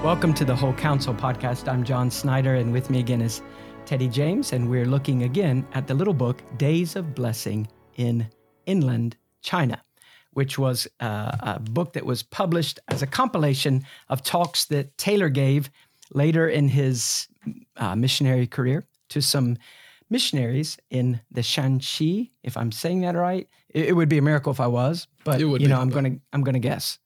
Welcome to the Whole Counsel podcast. I'm John Snyder, and with me again is Teddy James, and we're looking again at the little book, Days of Blessing in Inland China, which was a book that was published as a compilation of talks that Taylor gave later in his missionary career to some missionaries in the Shanxi, if I'm saying that right. It would be a miracle if I was, but I'm gonna guess.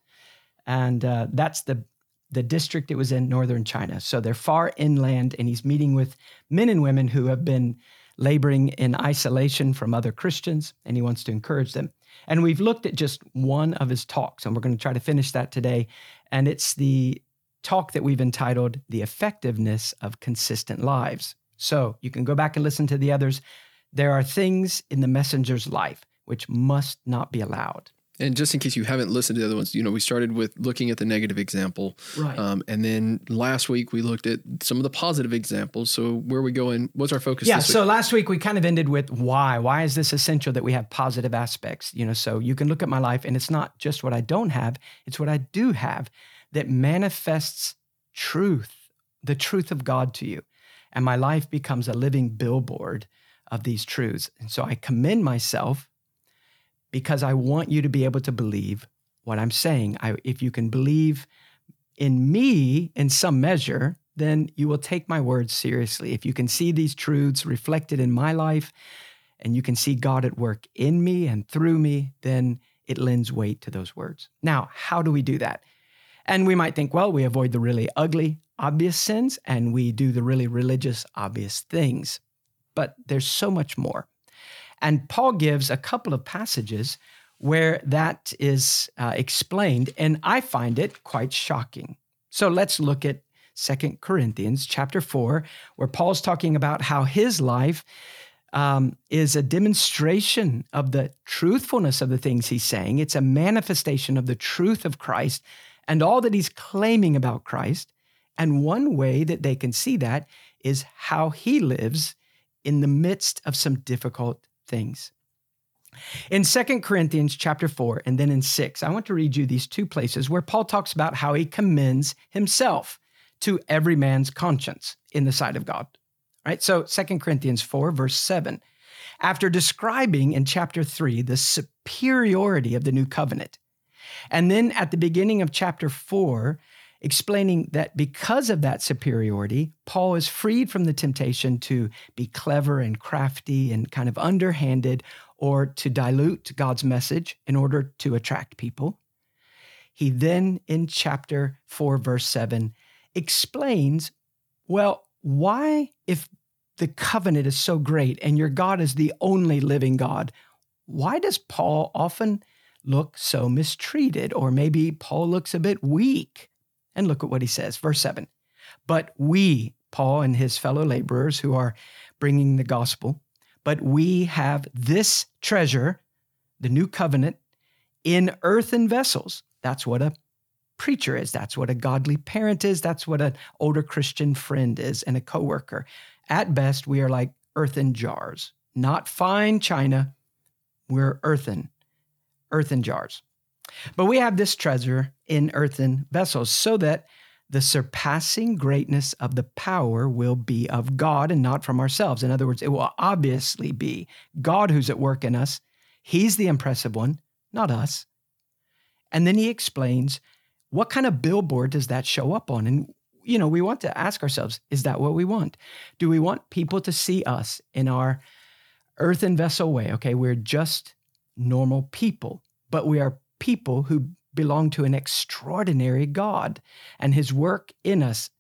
And that's the district it was in, northern China. So they're far inland, and he's meeting with men and women who have been laboring in isolation from other Christians, and he wants to encourage them. And we've looked at just one of his talks, and we're going to try to finish that today. And it's the talk that we've entitled The Effectiveness of Consistent Lives. So you can go back and listen to the others. There are things in the messenger's life which must not be allowed. And just in case you haven't listened to the other ones, we started with looking at the negative example. Right. And then last week we looked at some of the positive examples. So where are we going? What's our focus this week? So last week we kind of ended with why. Why is this essential that we have positive aspects? So you can look at my life, and it's not just what I don't have, it's what I do have that manifests truth, the truth of God to you. And my life becomes a living billboard of these truths. And so I commend myself because I want you to be able to believe what I'm saying. If you can believe in me in some measure, then you will take my words seriously. If you can see these truths reflected in my life, and you can see God at work in me and through me, then it lends weight to those words. Now, how do we do that? And we might think, well, we avoid the really ugly, obvious sins, and we do the really religious, obvious things. But there's so much more. And Paul gives a couple of passages where that is explained, and I find it quite shocking. So let's look at 2 Corinthians chapter 4, where Paul's talking about how his life is a demonstration of the truthfulness of the things he's saying. It's a manifestation of the truth of Christ and all that he's claiming about Christ. And one way that they can see that is how he lives in the midst of some difficult things. In 2 Corinthians chapter 4 and then in 6, I want to read you these two places where Paul talks about how he commends himself to every man's conscience in the sight of God. Right? So 2 Corinthians 4, verse 7, after describing in chapter 3 the superiority of the new covenant, and then at the beginning of chapter 4, explaining that because of that superiority, Paul is freed from the temptation to be clever and crafty and kind of underhanded or to dilute God's message in order to attract people. He then, in chapter 4, verse 7, explains, well, why, if the covenant is so great and your God is the only living God, why does Paul often look so mistreated? Or maybe Paul looks a bit weak. And look at what he says, verse 7. But we, Paul and his fellow laborers who are bringing the gospel, but we have this treasure, the new covenant, in earthen vessels. That's what a preacher is. That's what a godly parent is. That's what an older Christian friend is and a coworker. At best, we are like earthen jars, not fine china. We're earthen jars. But we have this treasure in earthen vessels so that the surpassing greatness of the power will be of God and not from ourselves. In other words, it will obviously be God who's at work in us. He's the impressive one, not us. And then he explains, what kind of billboard does that show up on? And, we want to ask ourselves, is that what we want? Do we want people to see us in our earthen vessel way? Okay, we're just normal people, but we are people who belong to an extraordinary God and his work in us,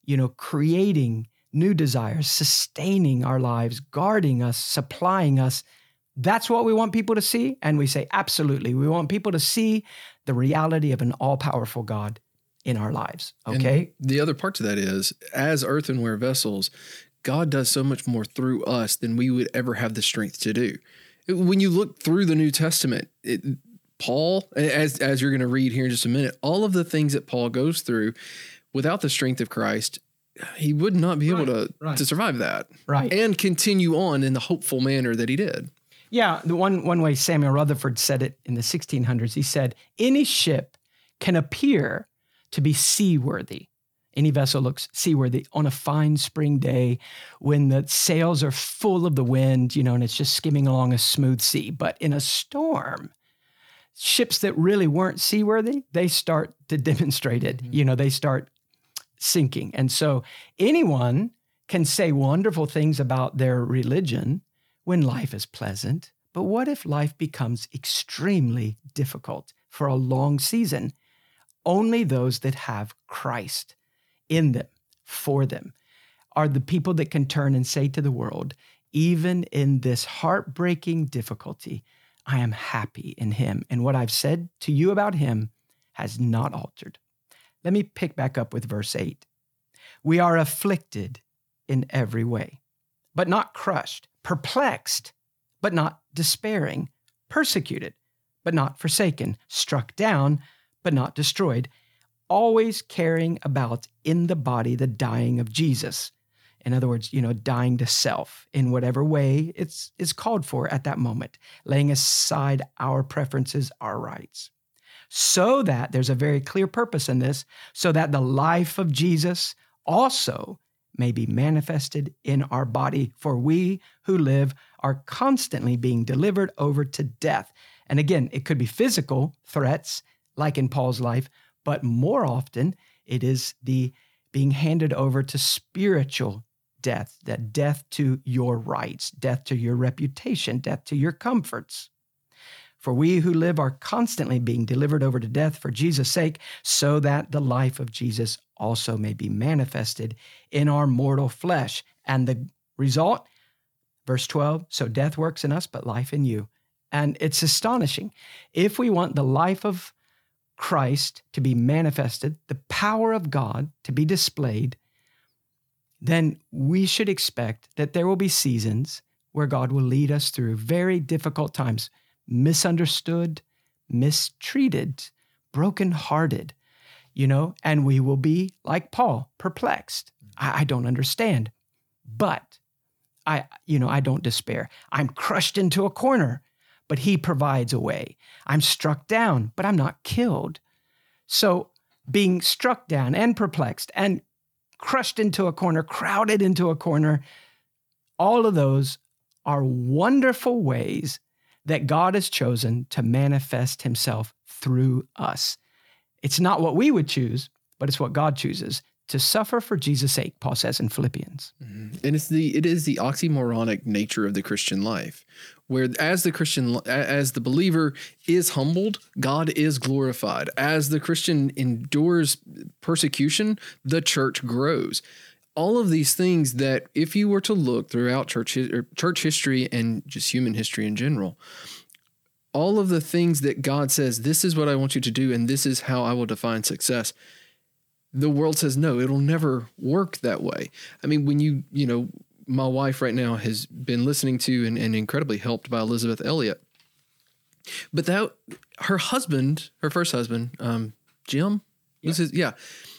creating new desires, sustaining our lives, guarding us, supplying us. That's what we want people to see. And we say, absolutely. We want people to see the reality of an all-powerful God in our lives. Okay. And the other part to that is, as earthenware vessels, God does so much more through us than we would ever have the strength to do. When you look through the New Testament, Paul, as you're going to read here in just a minute, all of the things that Paul goes through, without the strength of Christ, he would not be able to survive that and continue on in the hopeful manner that he did. Yeah, the one way Samuel Rutherford said it in the 1600s, he said, any ship can appear to be seaworthy Any vessel looks seaworthy on a fine spring day when the sails are full of the wind, and it's just skimming along a smooth sea. But in a storm, ships that really weren't seaworthy, they start to demonstrate it. They start sinking. And so anyone can say wonderful things about their religion when life is pleasant. But what if life becomes extremely difficult for a long season? Only those that have Christ in them, for them, are the people that can turn and say to the world, even in this heartbreaking difficulty, I am happy in him. And what I've said to you about him has not altered. Let me pick back up with verse 8. We are afflicted in every way, but not crushed, perplexed, but not despairing, persecuted, but not forsaken, struck down, but not destroyed, always carrying about in the body the dying of Jesus. In other words, dying to self in whatever way it's called for at that moment, laying aside our preferences, our rights. So that there's a very clear purpose in this, so that the life of Jesus also may be manifested in our body. For we who live are constantly being delivered over to death. And again, it could be physical threats, like in Paul's life, but more often it is the being handed over to spiritual death, that death to your rights, death to your reputation, death to your comforts. For we who live are constantly being delivered over to death for Jesus' sake, so that the life of Jesus also may be manifested in our mortal flesh. And the result, verse 12, so death works in us, but life in you. And it's astonishing. If we want the life of Christ to be manifested, the power of God to be displayed, then we should expect that there will be seasons where God will lead us through very difficult times, misunderstood, mistreated, brokenhearted, and we will be like Paul, perplexed. I don't understand, but I don't despair. I'm crushed into a corner, but he provides a way. I'm struck down, but I'm not killed. So being struck down and perplexed and crushed into a corner, crowded into a corner, all of those are wonderful ways that God has chosen to manifest himself through us. It's not what we would choose, but it's what God chooses. To suffer for Jesus' sake, Paul says in Philippians. And it is the oxymoronic nature of the Christian life, where as the believer is humbled, God is glorified. As the Christian endures persecution, the church grows. All of these things that if you were to look throughout church history and just human history in general, all of the things that God says, this is what I want you to do, and this is how I will define success. The world says, no, it'll never work that way. I mean, when my wife right now has been listening to and incredibly helped by Elizabeth Elliot. But her first husband, Jim, yeah.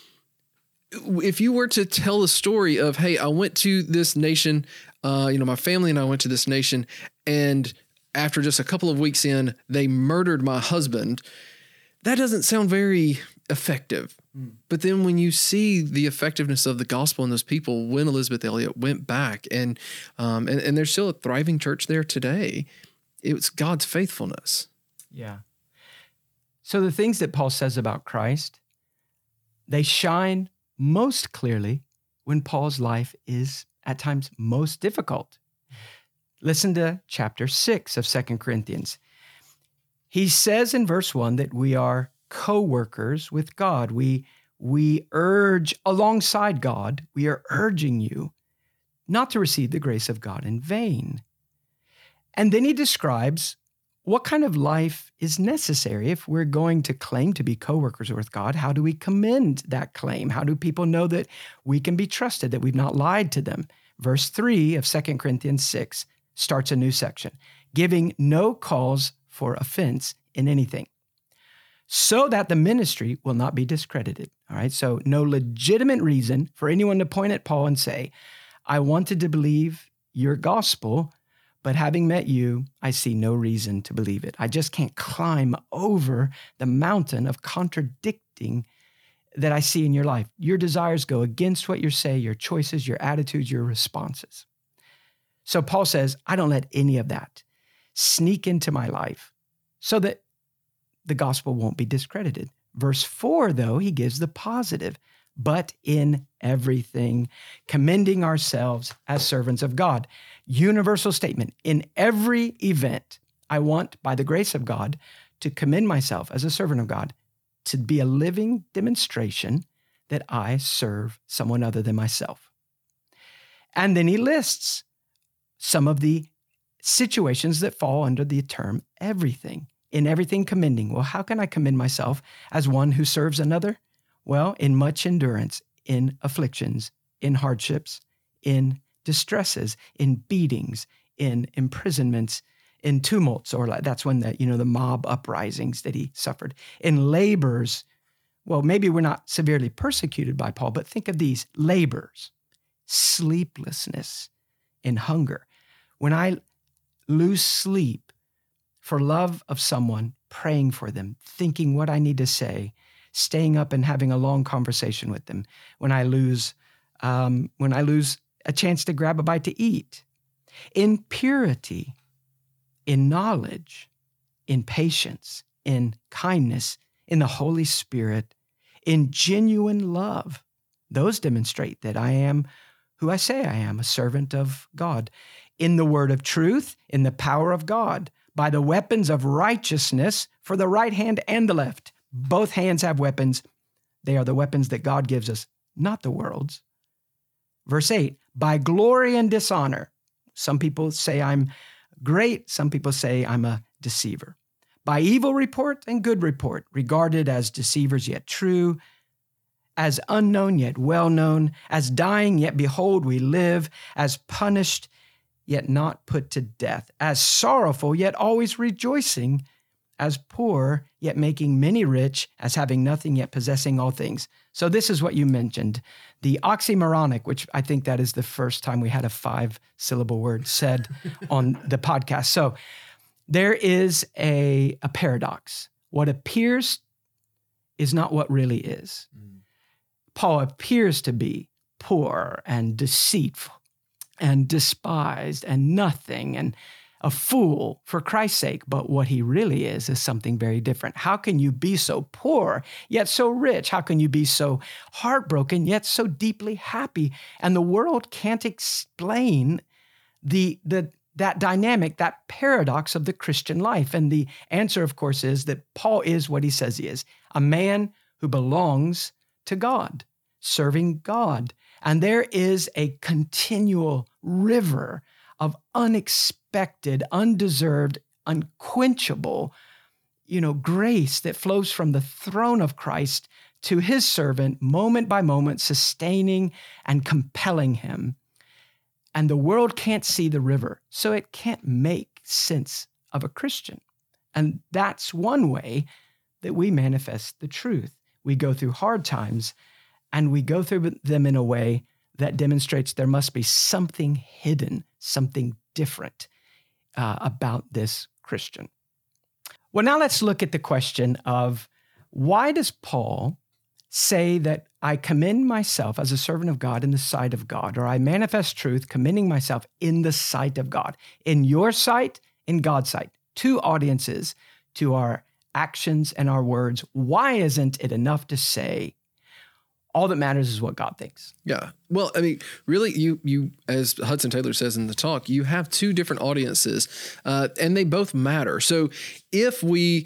If you were to tell the story of, hey, I went to this nation, my family and I went to this nation, and after just a couple of weeks in, they murdered my husband, that doesn't sound very effective. But then when you see the effectiveness of the gospel in those people, when Elizabeth Elliot went back and there's still a thriving church there today, it was God's faithfulness. Yeah. So the things that Paul says about Christ, they shine most clearly when Paul's life is at times most difficult. Listen to chapter 6 of 2 Corinthians. He says in verse 1 that we are co-workers with God. We urge alongside God, we are urging you not to receive the grace of God in vain. And then he describes what kind of life is necessary if we're going to claim to be co-workers with God. How do we commend that claim? How do people know that we can be trusted, that we've not lied to them? Verse 3 of 2 Corinthians 6 starts a new section, giving no cause for offense in anything, so that the ministry will not be discredited. All right, so no legitimate reason for anyone to point at Paul and say, I wanted to believe your gospel, but having met you, I see no reason to believe it. I just can't climb over the mountain of contradicting that I see in your life. Your desires go against what you say, your choices, your attitudes, your responses. So Paul says, I don't let any of that sneak into my life so that the gospel won't be discredited. Verse 4, though, he gives the positive, but in everything, commending ourselves as servants of God. Universal statement. In every event, I want, by the grace of God, to commend myself as a servant of God, to be a living demonstration that I serve someone other than myself. And then he lists some of the situations that fall under the term everything. In everything commending. Well, how can I commend myself as one who serves another? Well, in much endurance, in afflictions, in hardships, in distresses, in beatings, in imprisonments, in tumults, or that's when the mob uprisings that he suffered, in labors. Well, maybe we're not severely persecuted by Paul, but think of these labors, sleeplessness, in hunger. When I lose sleep for love of someone, praying for them, thinking what I need to say, staying up and having a long conversation with them, when I lose a chance to grab a bite to eat, in purity, in knowledge, in patience, in kindness, in the Holy Spirit, in genuine love. Those demonstrate that I am who I say I am, a servant of God. In the word of truth, in the power of God, by the weapons of righteousness for the right hand and the left. Both hands have weapons. They are the weapons that God gives us, not the world's. Verse 8, by glory and dishonor. Some people say I'm great. Some people say I'm a deceiver. By evil report and good report, regarded as deceivers yet true, as unknown yet well known, as dying yet behold we live, as punished yet not put to death, as sorrowful yet always rejoicing, as poor yet making many rich, as having nothing yet possessing all things. So this is what you mentioned, the oxymoronic, which I think that is the first time we had a 5-syllable word said on the podcast. So there is a paradox. What appears is not what really is. Paul appears to be poor and deceitful and despised and nothing and a fool for Christ's sake. But what he really is something very different. How can you be so poor, yet so rich? How can you be so heartbroken, yet so deeply happy? And the world can't explain that dynamic, that paradox of the Christian life. And the answer, of course, is that Paul is what he says he is, a man who belongs to God, serving God. And there is a continual river of unexpected, undeserved, unquenchable, grace that flows from the throne of Christ to his servant, moment by moment, sustaining and compelling him. And the world can't see the river, so it can't make sense of a Christian. And that's one way that we manifest the truth. We go through hard times, and we go through them in a way that demonstrates there must be something hidden, something different about this Christian. Well, now let's look at the question of why does Paul say that I commend myself as a servant of God in the sight of God, or I manifest truth, commending myself in the sight of God, in your sight, in God's sight, two audiences to our actions and our words. Why isn't it enough to say, all that matters is what God thinks? Yeah. Well, I mean, really, you, as Hudson Taylor says in the talk, you have two different audiences, and they both matter. So if we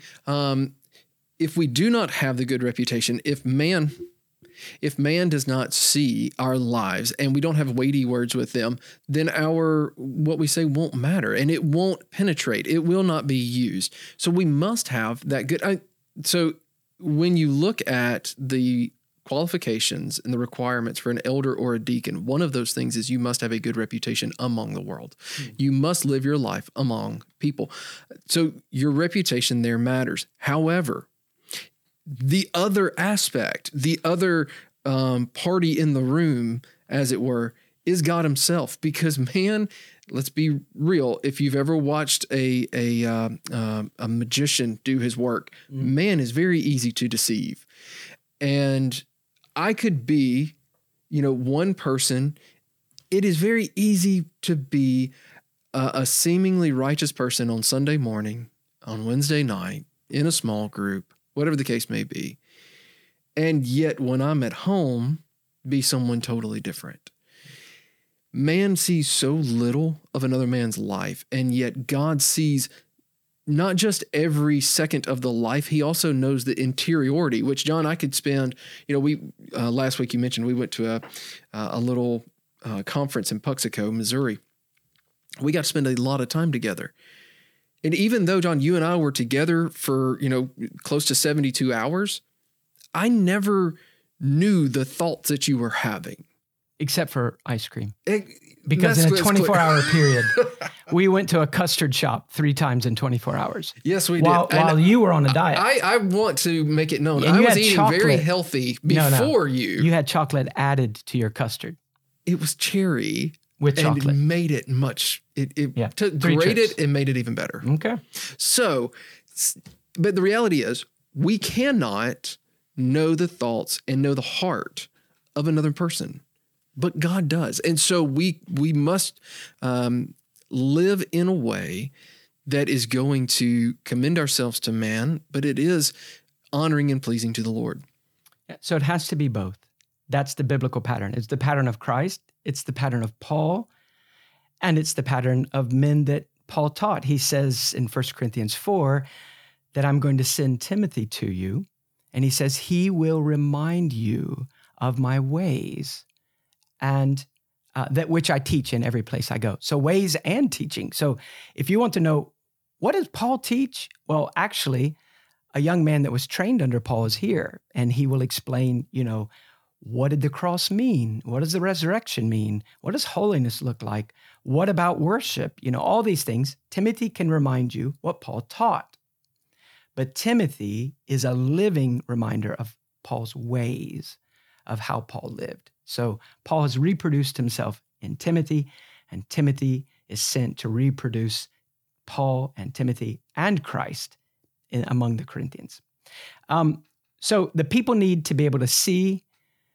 do not have the good reputation, if man does not see our lives and we don't have weighty words with them, then what we say won't matter and it won't penetrate. It will not be used. So we must have that good. So when you look at the qualifications and the requirements for an elder or a deacon, one of those things is you must have a good reputation among the world. You must live your life among people. So your reputation there matters. However, the other aspect, the other party in the room, as it were, is God himself. Because man, let's be real. If you've ever watched a magician do his work, man is very easy to deceive. And I could be, one person. It is very easy to be a seemingly righteous person on Sunday morning, on Wednesday night, in a small group, whatever the case may be. And yet when I'm at home, be someone totally different. Man sees so little of another man's life, and yet God sees not just every second of the life, he also knows the interiority, which, John, I could spend, last week you mentioned we went to a little conference in Puxico, Missouri. We got to spend a lot of time together. And even though, John, you and I were together for, close to 72 hours, I never knew the thoughts that you were having. Except for ice cream. Because in a 24-hour period, we went to a custard shop 3 times in 24 hours. Yes, we did. While you were on a diet. I want to make it known. I was eating very healthy before you. You had chocolate added to your custard. It was cherry. With chocolate. And it made it much, took grate it and made it even better. Okay. So, but the reality is we cannot know the thoughts and know the heart of another person, but God does. And so we must live in a way that is going to commend ourselves to man, but it is honoring and pleasing to the Lord. So it has to be both. That's the biblical pattern. It's the pattern of Christ. It's the pattern of Paul. And it's the pattern of men that Paul taught. He says in 1 Corinthians 4 that I'm going to send Timothy to you. And he says, he will remind you of my ways and that which I teach in every place I go. So ways and teaching. So if you want to know, what does Paul teach? Well, actually, a young man that was trained under Paul is here, and he will explain, what did the cross mean? What does the resurrection mean? What does holiness look like? What about worship? All these things. Timothy can remind you what Paul taught. But Timothy is a living reminder of Paul's ways, of how Paul lived. So Paul has reproduced himself in Timothy, and Timothy is sent to reproduce Paul and Timothy and Christ among the Corinthians. So the people need to be able to see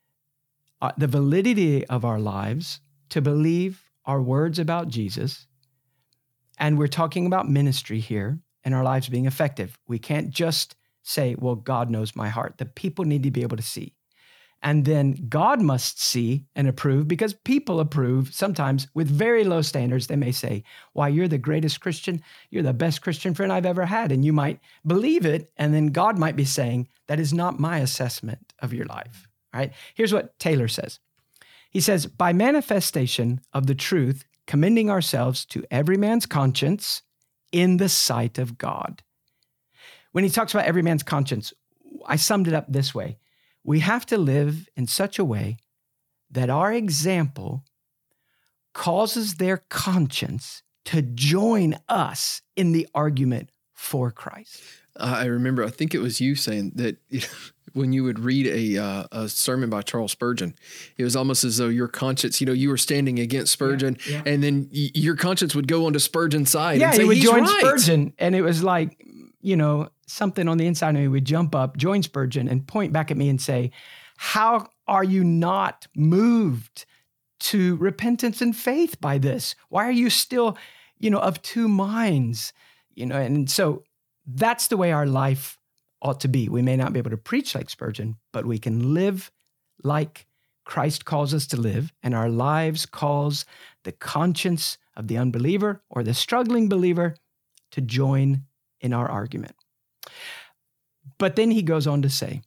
the validity of our lives, to believe our words about Jesus. And we're talking about ministry here and our lives being effective. We can't just say, well, God knows my heart. The people need to be able to see. And then God must see and approve, because people approve sometimes with very low standards. They may say, why, you're the greatest Christian. You're the best Christian friend I've ever had. And you might believe it. And then God might be saying, that is not my assessment of your life. All right. Here's what Taylor says. He says, by manifestation of the truth, commending ourselves to every man's conscience in the sight of God. When he talks about every man's conscience, I summed it up this way. We have to live in such a way that our example causes their conscience to join us in the argument for Christ. I remember, I think it was you saying that when you would read a sermon by Charles Spurgeon, it was almost as though your conscience, you were standing against Spurgeon, and then your conscience would go onto Spurgeon's side. Yeah, and say, he would join right. Spurgeon, and it was like, something on the inside of me would jump up, join Spurgeon, and point back at me and say, how are you not moved to repentance and faith by this? Why are you still, of two minds? And so that's the way our life ought to be. We may not be able to preach like Spurgeon, but we can live like Christ calls us to live, and our lives cause the conscience of the unbeliever or the struggling believer to join in our argument. But then he goes on to say,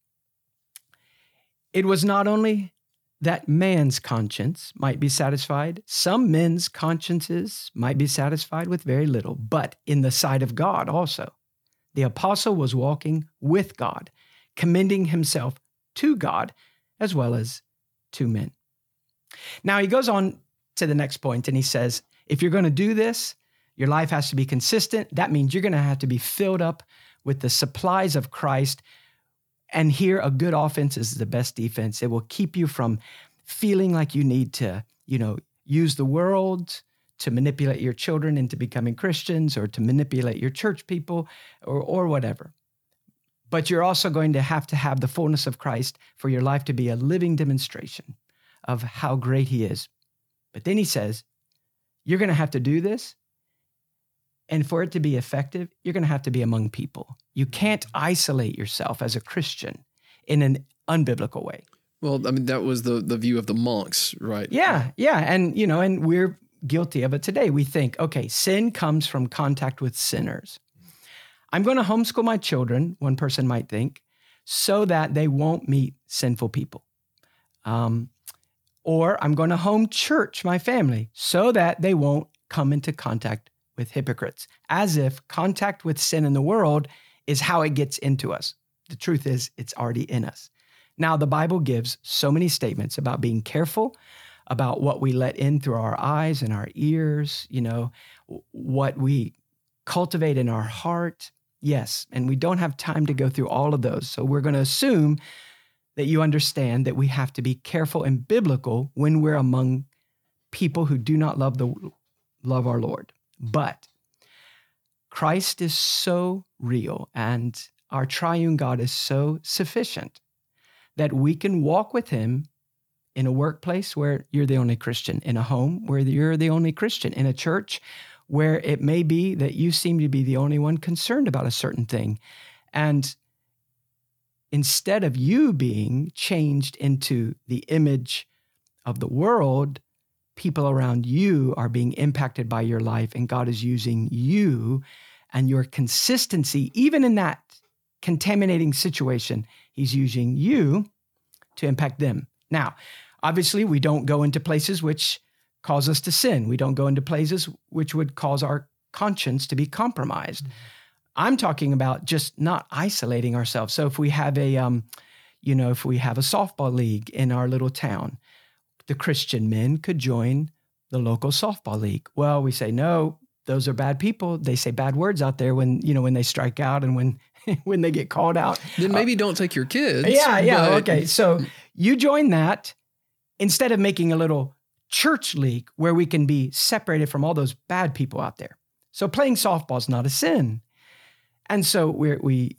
it was not only that man's conscience might be satisfied. Some men's consciences might be satisfied with very little, but in the sight of God also. The apostle was walking with God, commending himself to God as well as to men. Now he goes on to the next point and he says, if you're going to do this, your life has to be consistent. That means you're going to have to be filled up with the supplies of Christ. And here, a good offense is the best defense. It will keep you from feeling like you need to, use the world to manipulate your children into becoming Christians or to manipulate your church people or whatever. but you're also going to have the fullness of Christ for your life to be a living demonstration of how great he is. But then he says, you're going to have to do this. And for it to be effective, you're going to have to be among people. You can't isolate yourself as a Christian in an unbiblical way. Well, I mean, that was the view of the monks, right? Yeah. And we're guilty of it today. We think, okay, sin comes from contact with sinners. I'm going to homeschool my children, one person might think, so that they won't meet sinful people. Or I'm going to home church my family so that they won't come into contact with hypocrites, as if contact with sin in the world is how it gets into us. The truth is, it's already in us. Now, the Bible gives so many statements about being careful, about what we let in through our eyes and our ears, what we cultivate in our heart. Yes, and we don't have time to go through all of those. So we're going to assume that you understand that we have to be careful and biblical when we're among people who do not love our Lord. But Christ is so real and our triune God is so sufficient that we can walk with him in a workplace where you're the only Christian, in a home where you're the only Christian, in a church where it may be that you seem to be the only one concerned about a certain thing. And instead of you being changed into the image of the world, people around you are being impacted by your life, and God is using you and your consistency, even in that contaminating situation, he's using you to impact them. Now, obviously, we don't go into places which cause us to sin. We don't go into places which would cause our conscience to be compromised. Mm-hmm. I'm talking about just not isolating ourselves. So if we have a softball league in our little town, the Christian men could join the local softball league. Well, we say, no, those are bad people. They say bad words out there when they strike out and when they get called out. Then maybe don't take your kids. Yeah. Okay. So you join that instead of making a little church league where we can be separated from all those bad people out there. So playing softball is not a sin. And so we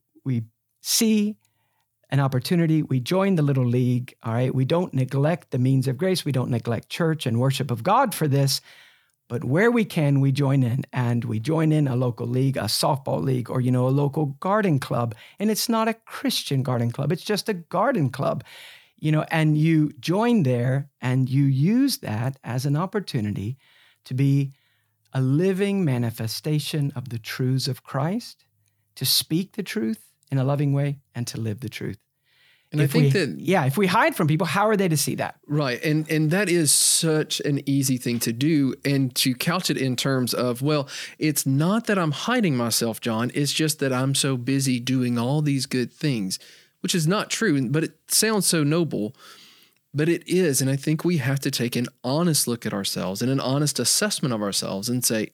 see an opportunity. We join the little league. All right. We don't neglect the means of grace. We don't neglect church and worship of God for this. But where we can, we join in, and we join in a local league, a softball league, or, a local garden club. And it's not a Christian garden club. It's just a garden club, and you join there and you use that as an opportunity to be a living manifestation of the truths of Christ, to speak the truth in a loving way and to live the truth. And if we hide from people, how are they to see that? Right. And that is such an easy thing to do, and to couch it in terms of, well, it's not that I'm hiding myself, John. It's just that I'm so busy doing all these good things, which is not true, but it sounds so noble, but it is. And I think we have to take an honest look at ourselves and an honest assessment of ourselves and say,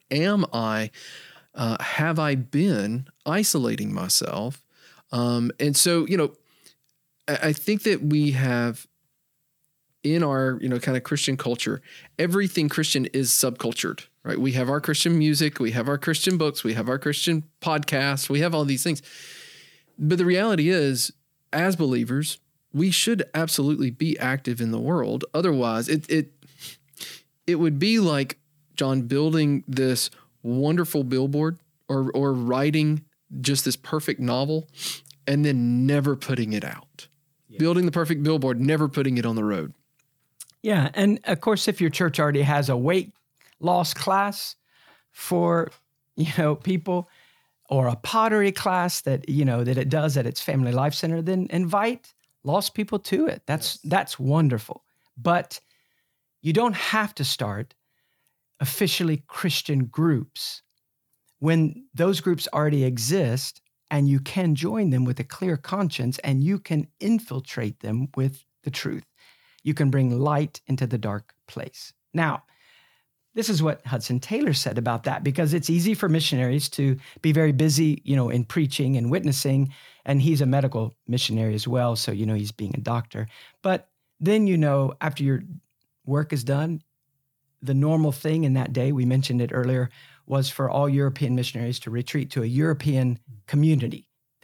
have I been isolating myself? And so, I think that we have in our, kind of Christian culture, everything Christian is subcultured, right? We have our Christian music, we have our Christian books, we have our Christian podcasts, we have all these things. But the reality is, as believers, we should absolutely be active in the world. Otherwise, it would be like, John, building this wonderful billboard or writing just this perfect novel and then never putting it out. Yeah. Building the perfect billboard, never putting it on the road. Yeah. And of course, if your church already has a weight loss class for, people, or a pottery class that it does at its Family Life Center, then invite lost people to it. That's wonderful. But you don't have to start officially Christian groups when those groups already exist, and you can join them with a clear conscience, and you can infiltrate them with the truth. You can bring light into the dark place. Now, this is what Hudson Taylor said about that, because it's easy for missionaries to be very busy, in preaching and witnessing, and he's a medical missionary as well, so, he's being a doctor. But then, after your work is done, the normal thing in that day, we mentioned it earlier, was for all European missionaries to retreat to a European community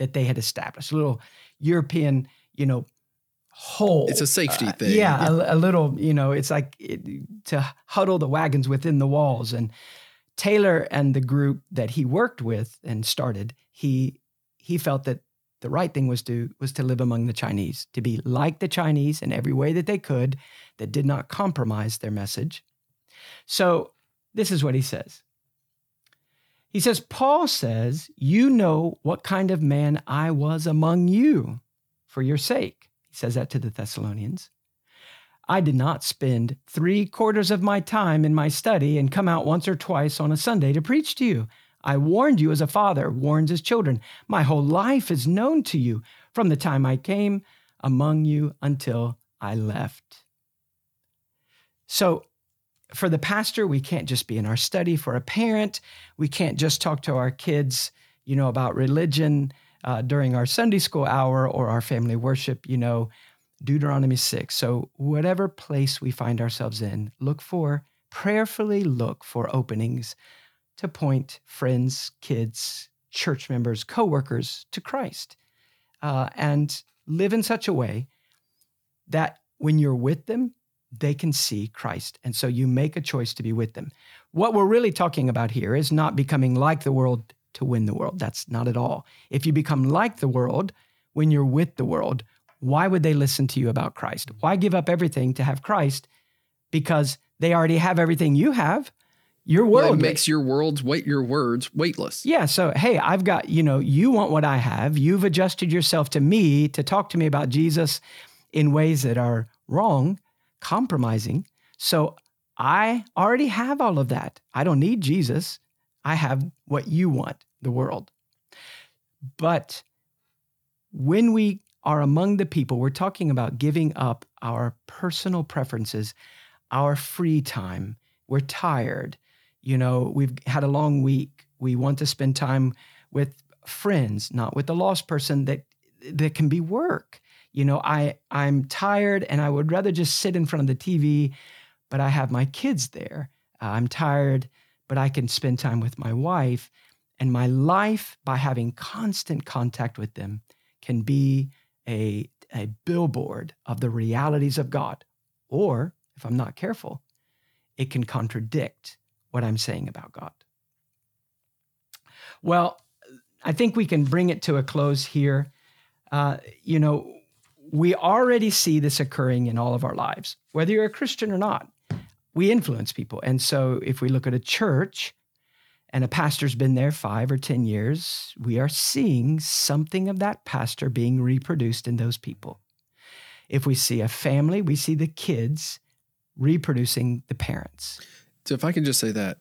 that they had established, a little European, hole. It's a safety thing. Yeah, a little, it's like to huddle the wagons within the walls. And Taylor and the group that he worked with and started, he felt that the right thing was to live among the Chinese, to be like the Chinese in every way that they could, that did not compromise their message. So this is what he says. He says, Paul says, you know what kind of man I was among you for your sake. He says that to the Thessalonians. I did not spend 3/4 of my time in my study and come out once or twice on a Sunday to preach to you. I warned you as a father warns his children. My whole life is known to you from the time I came among you until I left. So for the pastor, we can't just be in our study. For a parent, we can't just talk to our kids, about religion during our Sunday school hour or our family worship, Deuteronomy 6. So whatever place we find ourselves in, prayerfully look for openings to point friends, kids, church members, coworkers to Christ, and live in such a way that when you're with them, they can see Christ. And so you make a choice to be with them. What we're really talking about here is not becoming like the world to win the world. That's not at all. If you become like the world, when you're with the world, why would they listen to you about Christ? Why give up everything to have Christ? Because they already have everything you have. Your world makes your words weightless. Yeah. So, hey, I've got, you want what I have. You've adjusted yourself to me to talk to me about Jesus in ways that are wrong, compromising. So I already have all of that. I don't need Jesus. I have what you want, the world. But when we are among the people, we're talking about giving up our personal preferences, our free time. We're tired. We've had a long week. We want to spend time with friends, not with the lost person that can be work. I'm tired and I would rather just sit in front of the TV, but I have my kids there. I'm tired, but I can spend time with my wife. And my life, by having constant contact with them, can be a billboard of the realities of God. Or, if I'm not careful, it can contradict what I'm saying about God. Well, I think we can bring it to a close here. We already see this occurring in all of our lives, whether you're a Christian or not. We influence people. And so if we look at a church and a pastor's been there 5 or 10 years, we are seeing something of that pastor being reproduced in those people. If we see a family, we see the kids reproducing the parents. So if I can just say that,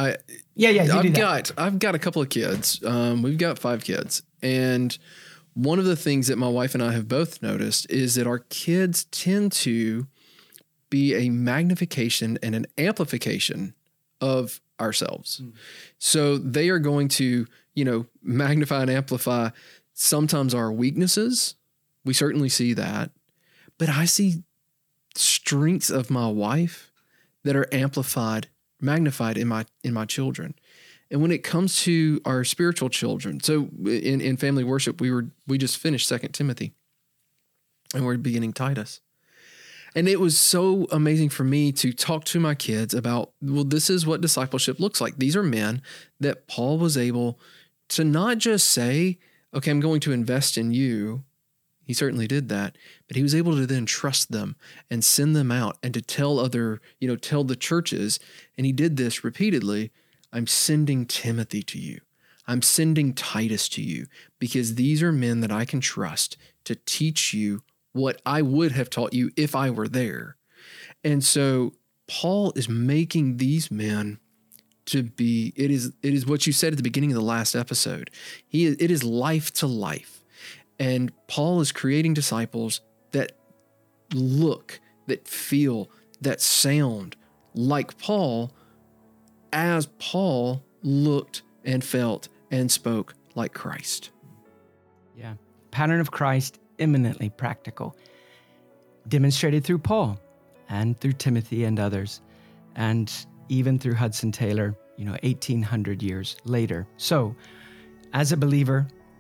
I've got a couple of kids. We've got 5 kids, and one of the things that my wife and I have both noticed is that our kids tend to be a magnification and an amplification of ourselves. So they are going to, magnify and amplify sometimes our weaknesses. We certainly see that, but I see strengths of my wife that are magnified in my children. And when it comes to our spiritual children, so in family worship, we just finished 2 Timothy and we're beginning Titus. And it was so amazing for me to talk to my kids about, this is what discipleship looks like. These are men that Paul was able to not just say, okay, I'm going to invest in you. He certainly did that, but he was able to then trust them and send them out and to tell tell the churches. And he did this repeatedly. I'm sending Timothy to you. I'm sending Titus to you because these are men that I can trust to teach you what I would have taught you if I were there. And so Paul is making these men to be, it is what you said at the beginning of the last episode. It is life to life. And Paul is creating disciples that look, that feel, that sound like Paul, as Paul looked and felt and spoke like Christ. Yeah. Pattern of Christ, eminently practical, demonstrated through Paul and through Timothy and others, and even through Hudson Taylor, 1,800 years later. So as a believer,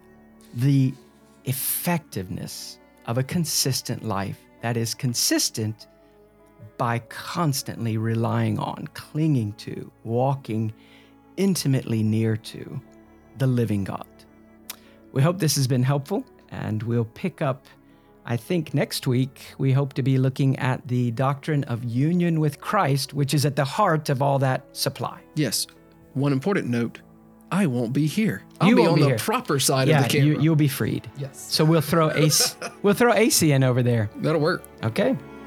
the effectiveness of a consistent life that is consistent by constantly relying on, clinging to, walking intimately near to the living God. We hope this has been helpful, and we'll pick up, I think next week, we hope to be looking at the doctrine of union with Christ, which is at the heart of all that supply. Yes. One important note, I won't be here. I'll You be won't on be the here. proper side Yeah, of the camera. you'll be freed. Yes. So we'll throw AC in over there. That'll work. Okay.